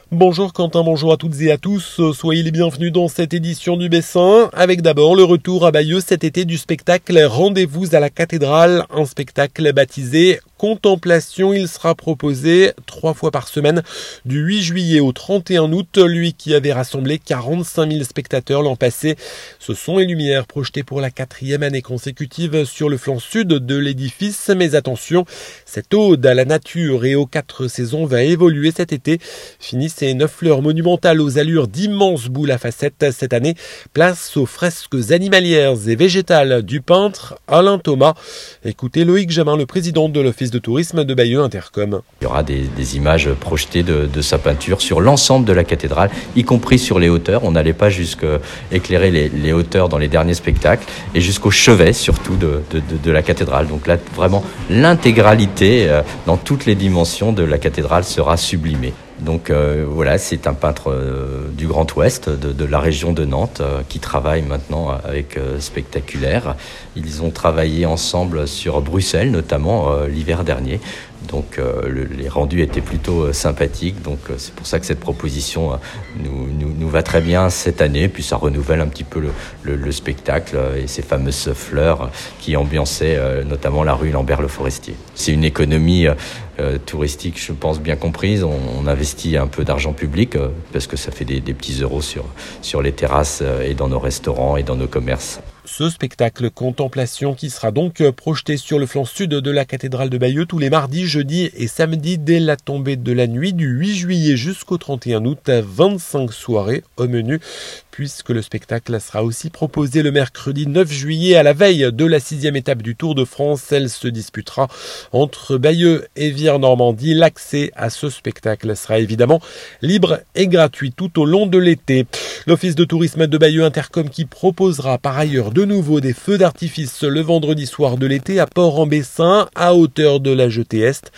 Bonjour Quentin, bonjour à toutes et à tous, soyez les bienvenus dans cette édition du Bessin, avec d'abord le retour à Bayeux cet été du spectacle Rendez-vous à la cathédrale, un spectacle baptisé Contemplation. Il sera proposé 3 fois par semaine, du 8 juillet au 31 août, lui qui avait rassemblé 45 000 spectateurs l'an passé. Ce sont les lumières projetées pour la 4e année consécutive sur le flanc sud de l'édifice, mais attention, cette ode à la nature et aux 4 saisons va évoluer cet été. Fini ces 9 fleurs monumentales aux allures d'immenses boules à facettes cette année, place aux fresques animalières et végétales du peintre Alain Thomas. Écoutez Loïc Jamin, le président de l'Office de tourisme de Bayeux Intercom. Il y aura des images projetées de sa peinture sur l'ensemble de la cathédrale, y compris sur les hauteurs. On n'allait pas jusqu'à éclairer les hauteurs dans les derniers spectacles et jusqu'au chevet surtout de la cathédrale. Donc là, vraiment, l'intégralité dans toutes les dimensions de la cathédrale sera sublimée. Donc voilà, c'est un peintre du Grand Ouest, de la région de Nantes, qui travaille maintenant avec Spectaculaire. Ils ont travaillé ensemble sur Bruxelles, notamment l'hiver dernier. Donc les rendus étaient plutôt sympathiques. Donc c'est pour ça que cette proposition nous va très bien cette année. Puis ça renouvelle un petit peu le spectacle et ces fameuses fleurs qui ambiançaient notamment la rue Lambert-le-Forestier. C'est une économie touristique, je pense, bien comprise. On investit un peu d'argent public parce que ça fait des petits euros sur les terrasses et dans nos restaurants et dans nos commerces. Ce spectacle Contemplation qui sera donc projeté sur le flanc sud de la cathédrale de Bayeux tous les mardis, jeudis et samedis dès la tombée de la nuit du 8 juillet jusqu'au 31 août, 25 soirées au menu, puisque le spectacle sera aussi proposé le mercredi 9 juillet à la veille de la 6e étape du Tour de France. Elle se disputera entre Bayeux et Vire-Normandie. L'accès à ce spectacle sera évidemment libre et gratuit tout au long de l'été. L'Office de tourisme de Bayeux Intercom qui proposera par ailleurs de nouveau des feux d'artifice le vendredi soir de l'été à Port-en-Bessin, à hauteur de la jetée Est.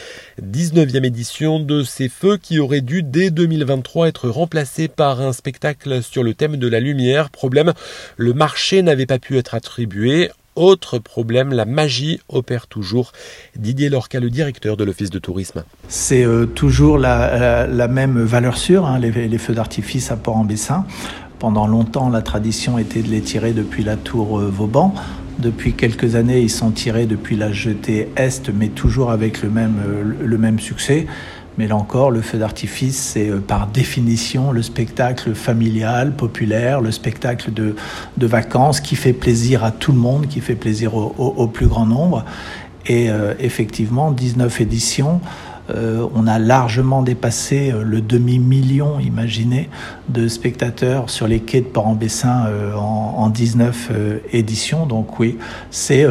19e édition de ces feux qui auraient dû dès 2023 être remplacés par un spectacle sur le thème de la lumière. Problème, le marché n'avait pas pu être attribué. Autre problème, la magie opère toujours. Didier Lorca, le directeur de l'Office de tourisme. C'est toujours la même valeur sûre, les feux d'artifice à Port-en-Bessin. Pendant longtemps, la tradition était de les tirer depuis la tour Vauban. Depuis quelques années, ils sont tirés depuis la jetée Est, mais toujours avec le même succès. Mais là encore, le feu d'artifice, c'est par définition le spectacle familial, populaire, le spectacle de vacances qui fait plaisir à tout le monde, qui fait plaisir au plus grand nombre. Et effectivement, 19 éditions, on a largement dépassé le demi-million, imaginez, de spectateurs sur les quais de Port-en-Bessin en 19 éditions. Donc oui, c'est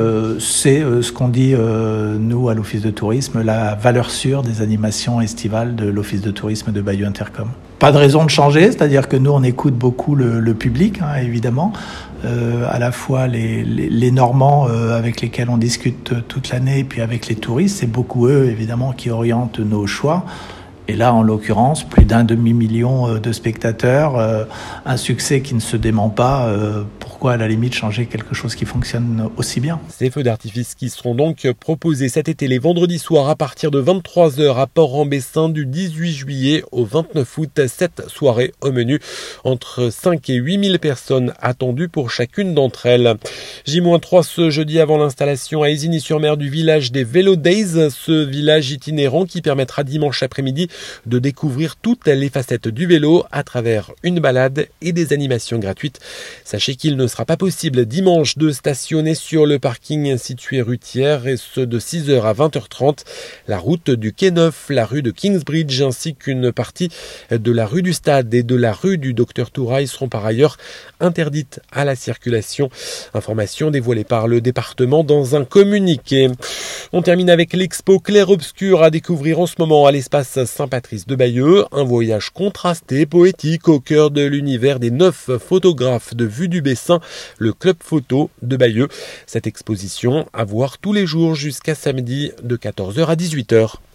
ce qu'on dit, nous, à l'Office de tourisme, la valeur sûre des animations estivales de l'Office de tourisme de Bayeux Intercom. Pas de raison de changer, c'est-à-dire que nous, on écoute beaucoup le public, évidemment. À la fois les Normands avec lesquels on discute toute l'année, et puis avec les touristes, c'est beaucoup eux, évidemment, qui orientent nos choix. Et là, en l'occurrence, plus d'un demi-million de spectateurs, un succès qui ne se dément pas. Pourquoi, à la limite, changer quelque chose qui fonctionne aussi bien ? Ces feux d'artifice qui seront donc proposés cet été les vendredis soirs à partir de 23h à Port-en-Bessin du 18 juillet au 29 août. 7 soirées au menu, entre 5 et 8 000 personnes attendues pour chacune d'entre elles. J-3 ce jeudi avant l'installation à Isigny-sur-Mer du village des Vélo Days, ce village itinérant qui permettra dimanche après-midi de découvrir toutes les facettes du vélo à travers une balade et des animations gratuites. Sachez qu'il ne sera pas possible dimanche de stationner sur le parking situé rue Thiers et ce de 6h à 20h30. La route du Quai Neuf, la rue de Kingsbridge ainsi qu'une partie de la rue du Stade et de la rue du Docteur Touraille seront par ailleurs interdites à la circulation. Information dévoilée par le département dans un communiqué. On termine avec l'expo Clair-Obscur à découvrir en ce moment à l'espace Saint-Patrice de Bayeux. Un voyage contrasté, poétique au cœur de l'univers des 9 photographes de Vue du Bessin, le Club Photo de Bayeux. Cette exposition à voir tous les jours jusqu'à samedi de 14h à 18h.